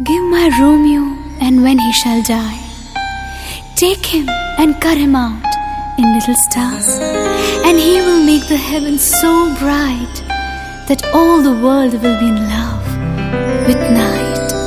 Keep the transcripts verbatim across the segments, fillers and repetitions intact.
Give my Romeo, and when he shall die, take him and cut him out in little stars, and he will make the heavens so bright that all the world will be in love with night.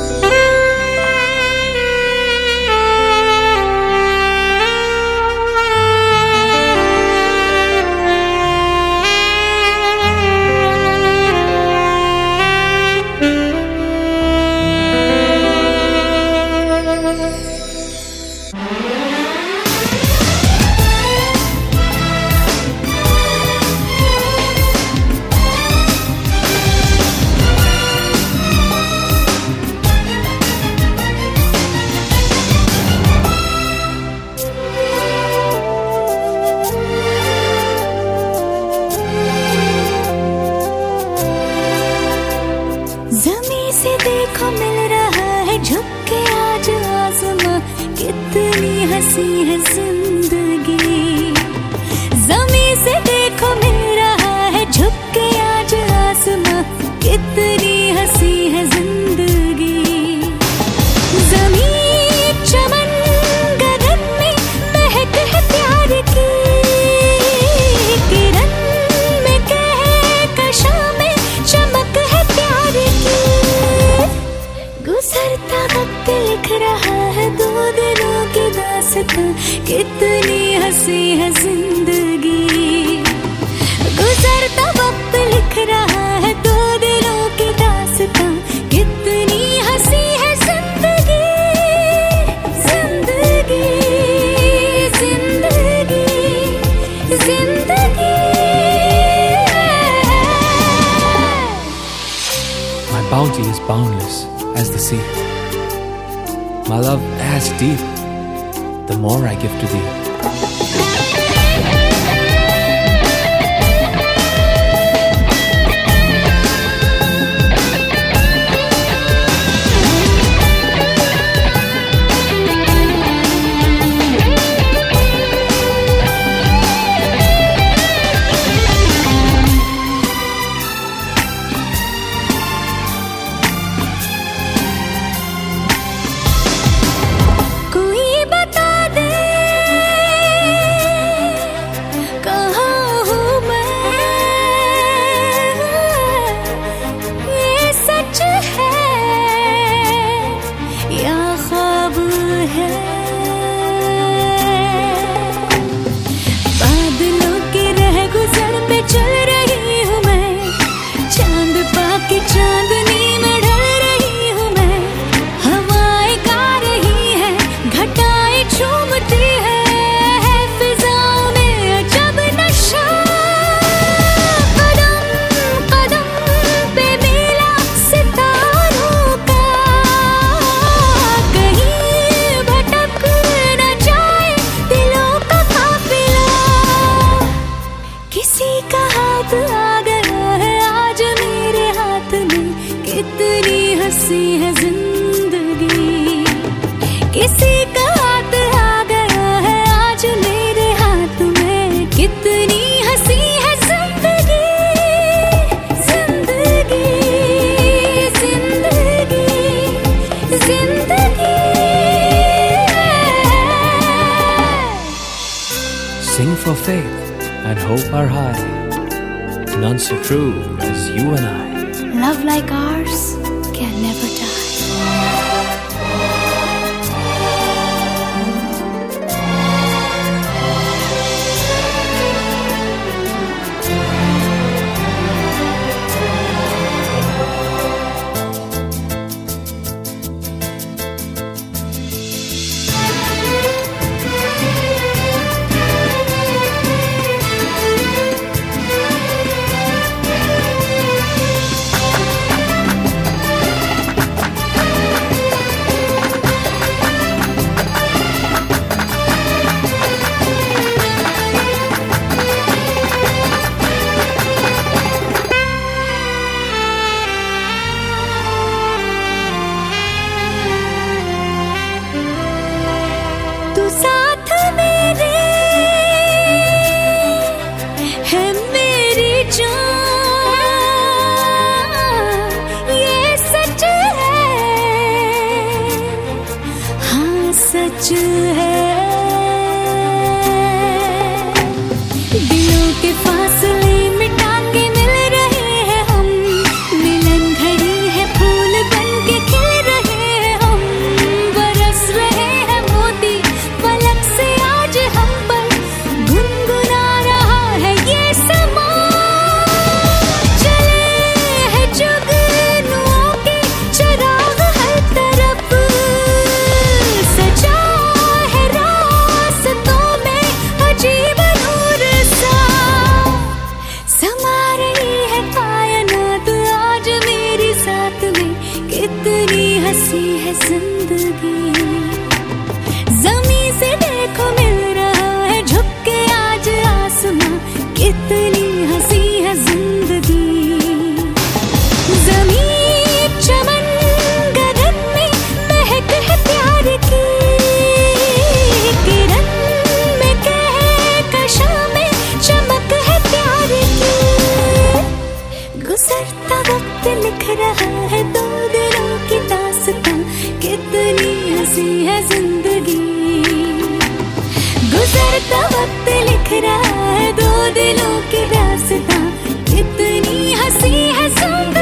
ज़मीं से देखो मिल रहा है झुक के आज आसमां, कितनी हंसी है जिंदगी। ज़मीं से देखो मिल रहा है झुक के आज आसमां, कितनी हंसी है जिंदगी। ज़मीं चमन गगन में महक है प्यार की, किरण में कहकशां में चमक है प्यार की। गुजरता वक्त लिख रहा है दो दिलों की दास्तां, कितनी हंसी है जिंदगी। गुजरता वक्त लिख रहा है दो दिलों की दास्तां, कितनी हंसी है जिंदगी। जिंदगी जिंदगी जिंदगी। My bounty is boundless as the sea. My love as deep, the more I give to thee. बादलों के रह गुजर पे चल रही हूँ मैं, चांद पाके चांदनी में ढल रही हूँ मैं। हवाएं गा रही है, घटाएं झूमती है, फिजाओं में अजब नशा। कदम कदम पे मेला सितारों का, कहीं भटक न जाए दिलों का काफिला। किसी का हाथ आ गया है आज मेरे हाथ में, कितनी हंसी है जिंदगी। किसी का हाथ आ गया है आज मेरे हाथ में, कितनी हंसी है जिंदगी। जिंदगी जिंदगी जिंदगी। Sing for faith and hope are high, none so true as you and I. Love like ours can never die. जिंदगी। जमीन से देखो मिल रहा है झुक के आज आसमां, कितनी हंसी है जिंदगी। जमीन चमन गगन में महक है प्यार की, किरण में कहकशां में चमक है प्यार की। गुजरता वक्त लिख रहा है दो दिलों की दास्तां, कितनी हंसी है जिंदगी। गुजरता वक्त लिख रहा है दो दिलों की दास्तां, कितनी हंसी है जिंदगी।